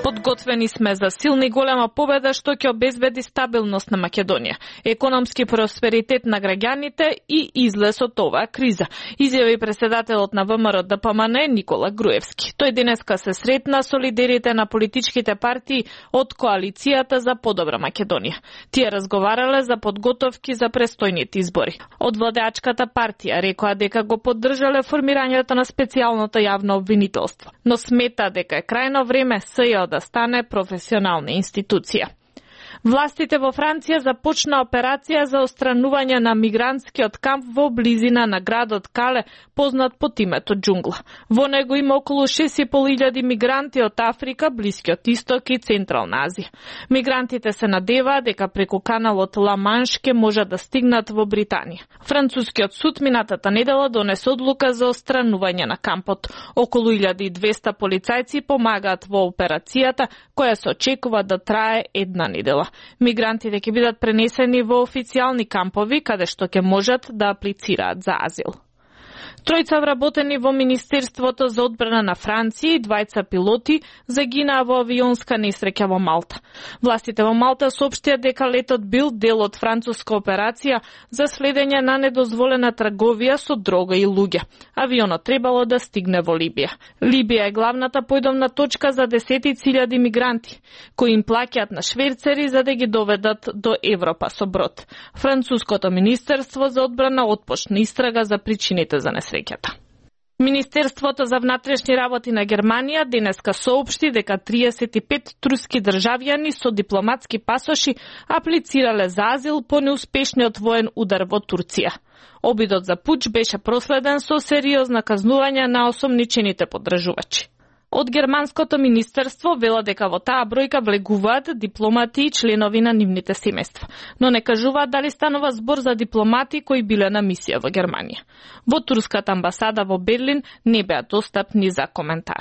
Подготвени сме за силна и голема победа што ќе обезбеди стабилност на Македонија, економски просперитет на граѓаните и излез од оваа криза, изјави претседателот на ВМРО ДПМН Никола Груевски. Тој денеска се сретна со лидерите на политичките партии од коалицијата за подобра Македонија. Тие разговарале за подготовки за престојните избори. Од владеачката партија рекоа дека го поддржале формирањето на специјалното јавно обвинителство, но смета дека е крајно време СЈО да стане професионална институција. Властите во Франција започна операција за отстранување на мигрантскиот камп во близина на градот Кале, познат под името Џунгла. Во него има околу 6.500 мигранти од Африка, Блискиот Исток и Централна Азија. Мигрантите се надеваат дека преку каналот Ла Манш ке можат да стигнат во Британија. Францускиот суд минатата недела донесе одлука за отстранување на кампот. Околу 1200 полицајци помагаат во операцијата, која се очекува да трае една недела. Мигрантите ќе бидат пренесени во официјални кампови, каде што ќе можат да аплицираат за азил. Тројца вработени во Министерството за одбрана на Франција и двајца пилоти загинаа во авионска несреќа во Малта. Властите во Малта соопштија дека летот бил дел од француска операција за следење на недозволена трговија со дрога и луѓе. Авионот требало да стигне во Либија. Либија е главната појдовна точка за десетици илјади мигранти, кои им плаќаат на шверцери за да ги доведат до Европа со брод. Француското Министерство за одбрана отпочна истрага за причините за несреќата. Министерството за внатрешни работи на Германија денеска соопшти дека 35 турски државјани со дипломатски пасоши аплицирале за азил по неуспешниот воен удар во Турција. Обидот за пуч беше проследен со сериозна казнување на осомничените подржувачи. Од германското министерство вела дека во таа бројка влегуваат дипломати и членови на нивните семејства, но не кажуваат дали станува збор за дипломати кои биле на мисија во Германија. Во турската амбасада во Берлин не беа достапни за коментар.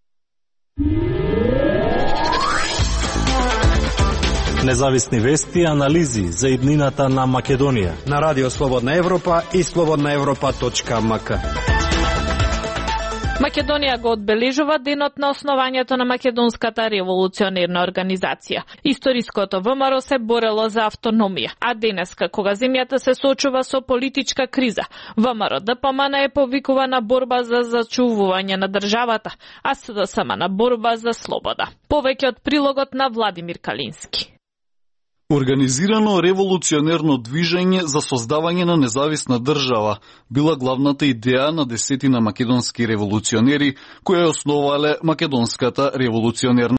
Независни вести и анализи за иднината на Македонија на Радио Слободна Европа и slobodnaevropa.mk. Македонија го одбележува денот на основањето на Македонската револуционерна организација. Историското ВМРО се борело за автономија, а денеска, кога земјата се соочува со политичка криза, ВМРО ДПМН е повикува на борба за зачувување на државата, а СДСМ на борба за слобода. Повеќе од прилогот на Владимир Калински. Организирано револуционерно движење за создавање на независна држава била главната идеја на десетина македонски револуционери кои основале Македонската револуционерна